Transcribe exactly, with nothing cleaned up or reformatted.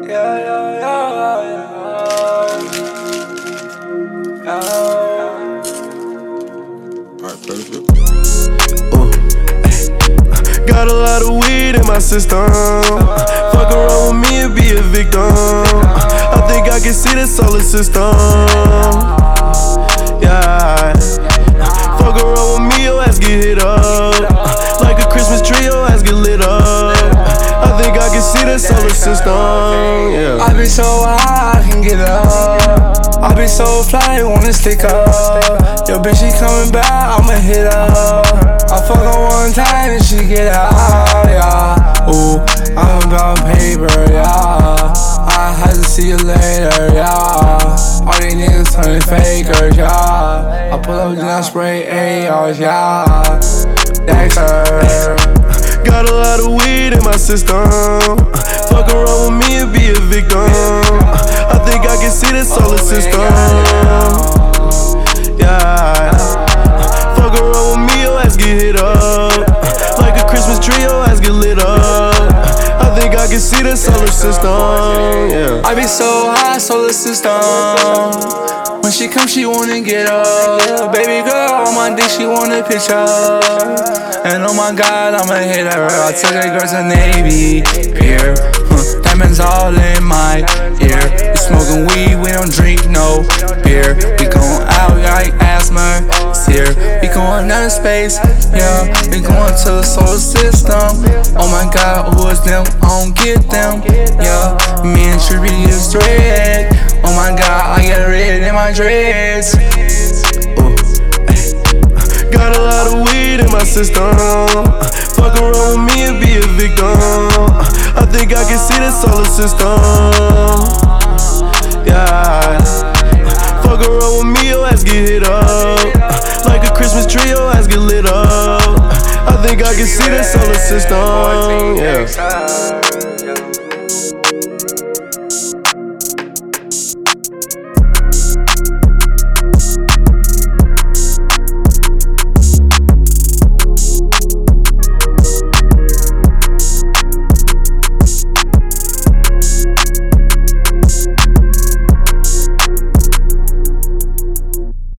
Yeah, yeah, yeah, yeah, yeah. Alright, perfect. Uh, got a lot of weed in my system. Fuck around with me and be a victim. I think I can see the solar system. Yeah. Fuck around with me, your ass get hit up. Like a Christmas tree, your ass get lit up. I think I can see the solar system. Yeah. I be so high, I can get up. I be so fly, wanna stick up. Yo, bitch, she coming back, I'ma hit her. I fuck her one time and she get out, yeah. Ooh, I'm about paper, yeah. I had to see you later, yeah. All these niggas turning fakers, yeah. I pull up and I spray A Rs, yeah. Dexter. Got a lot of weed in my system. Fuck around with me and be a victim. I think I can see the solar system. Yeah. Fuck around with me, your ass get hit up. Like a Christmas tree, your ass get lit up. I think I can see the solar system. Yeah. I be so high, solar system. When she come, she wanna get up. Baby girl on my dick, she want a picture. And oh my God, I'ma hit her. I took a girl to Navy Pier. Huh, diamonds all in my ear. We smoking weed, we don't drink no beer. We going out like asthma, sear. We going out of space, yeah. We going to the solar system. Oh my God, who is them? I don't get them, yeah. Me and Trippy is dread. Oh my God, I get red in my dreads. Uh, got a lot of weed in my system. Fuck around with me and be a victim. I think I can see the solar system. Yeah. Fuck around with me, your ass get hit up. Like a Christmas tree, your ass get lit up. I think I can see the solar system. Yeah.